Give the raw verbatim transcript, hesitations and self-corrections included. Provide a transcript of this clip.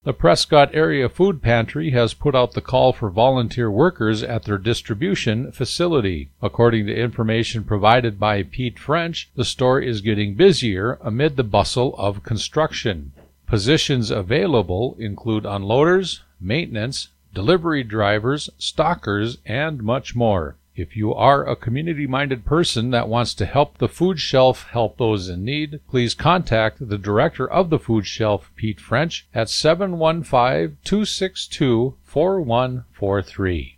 The Prescott Area Food Pantry has put out the call for volunteer workers at their distribution facility. According to information provided by Pete French, the store is getting busier amid the bustle of construction. Positions available include unloaders, maintenance, delivery drivers, stockers, and much more. If you are a community-minded person that wants to help the food shelf help those in need, please contact the director of the food shelf, Pete French, at seven one five, two six two, four one four three.